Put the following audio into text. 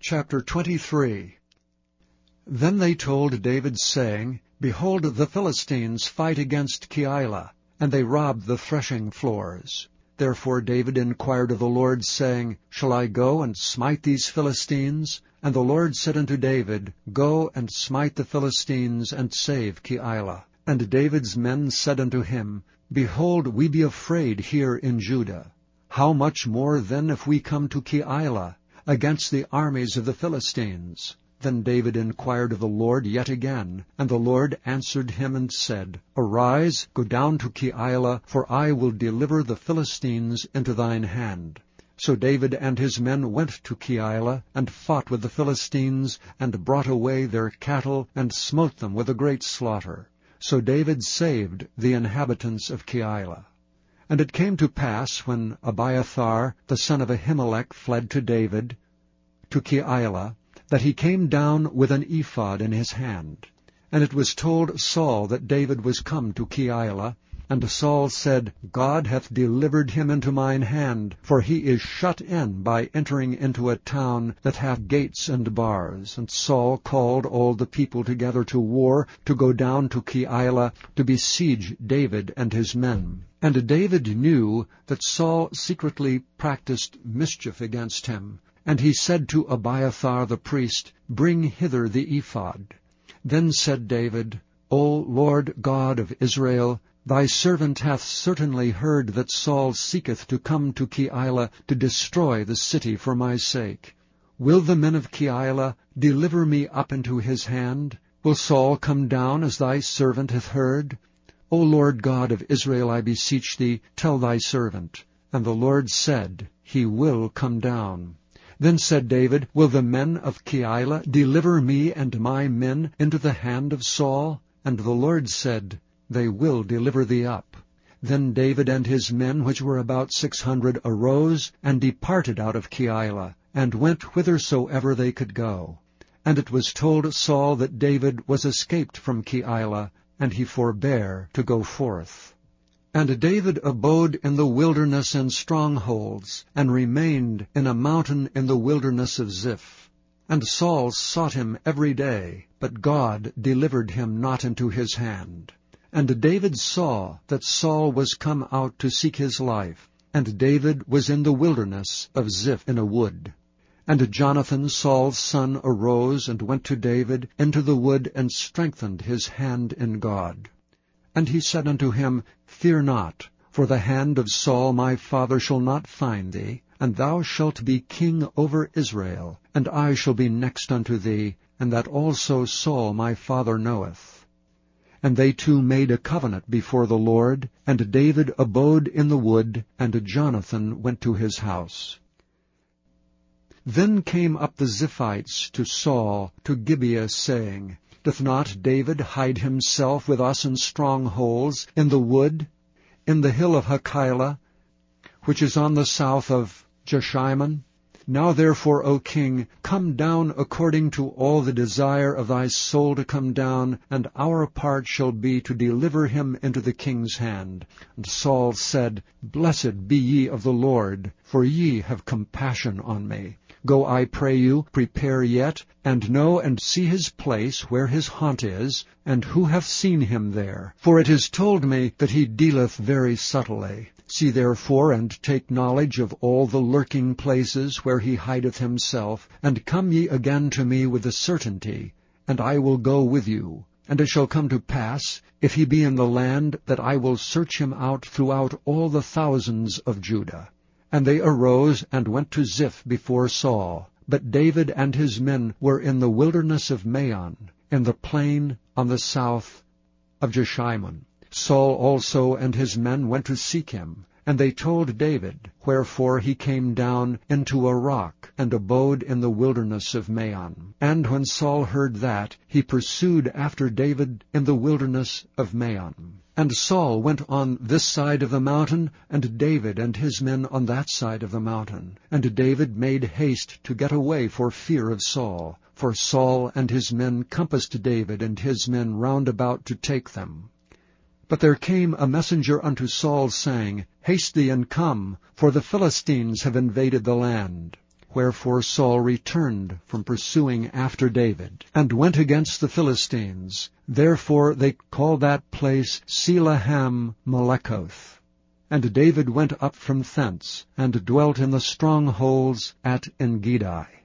Chapter 23. Then they told David, saying, Behold, the Philistines fight against Keilah, and they rob the threshing floors. Therefore David inquired of the Lord, saying, Shall I go and smite these Philistines? And the Lord said unto David, Go and smite the Philistines, and save Keilah. And David's men said unto him, Behold, we be afraid here in Judah. How much more then if we come to Keilah, against the armies of the Philistines? Then David inquired of the Lord yet again, and the Lord answered him and said, Arise, go down to Keilah, for I will deliver the Philistines into thine hand. So David and his men went to Keilah, and fought with the Philistines, and brought away their cattle, and smote them with a great slaughter. So David saved the inhabitants of Keilah. And it came to pass, when Abiathar the son of Ahimelech fled to David, to Keilah, that he came down with an ephod in his hand. And it was told Saul that David was come to Keilah. And Saul said, God hath delivered him into mine hand, for he is shut in by entering into a town that hath gates and bars. And Saul called all the people together to war, to go down to Keilah, to besiege David and his men. And David knew that Saul secretly practiced mischief against him. And he said to Abiathar the priest, Bring hither the ephod. Then said David, O Lord God of Israel, thy servant hath certainly heard that Saul seeketh to come to Keilah to destroy the city for my sake. Will the men of Keilah deliver me up into his hand? Will Saul come down as thy servant hath heard? O Lord God of Israel, I beseech thee, tell thy servant. And the Lord said, He will come down. Then said David, Will the men of Keilah deliver me and my men into the hand of Saul? And the Lord said, They will deliver thee up. Then David and his men, which were about 600, arose, and departed out of Keilah, and went whithersoever they could go. And it was told Saul that David was escaped from Keilah, and he forbare to go forth. And David abode in the wilderness and strongholds, and remained in a mountain in the wilderness of Ziph. And Saul sought him every day, but God delivered him not into his hand. And David saw that Saul was come out to seek his life, and David was in the wilderness of Ziph in a wood. And Jonathan Saul's son arose and went to David into the wood, and strengthened his hand in God. And he said unto him, Fear not, for the hand of Saul my father shall not find thee, and thou shalt be king over Israel, and I shall be next unto thee, and that also Saul my father knoweth. And they two made a covenant before the Lord, and David abode in the wood, and Jonathan went to his house. Then came up the Ziphites to Saul to Gibeah, saying, Doth not David hide himself with us in strongholds, in the wood, in the hill of Hachilah, which is on the south of Jeshimon? Now therefore, O king, come down according to all the desire of thy soul to come down, and our part shall be to deliver him into the king's hand. And Saul said, Blessed be ye of the Lord, for ye have compassion on me. Go, I pray you, prepare yet, and know and see his place where his haunt is, and who hath seen him there. For it is told me that he dealeth very subtly. See therefore, and take knowledge of all the lurking places where he hideth himself, and come ye again to me with the certainty, and I will go with you. And it shall come to pass, if he be in the land, that I will search him out throughout all the thousands of Judah. And they arose and went to Ziph before Saul. But David and his men were in the wilderness of Maon, in the plain on the south of Jeshimon. Saul also and his men went to seek him. And they told David, wherefore he came down into a rock, and abode in the wilderness of Maon. And when Saul heard that, he pursued after David in the wilderness of Maon. And Saul went on this side of the mountain, and David and his men on that side of the mountain. And David made haste to get away for fear of Saul. For Saul and his men compassed David and his men round about to take them. But there came a messenger unto Saul, saying, Haste thee and come, for the Philistines have invaded the land. Wherefore Saul returned from pursuing after David, and went against the Philistines. Therefore they call that place Selahem-Melekoth. And David went up from thence, and dwelt in the strongholds at Engedi.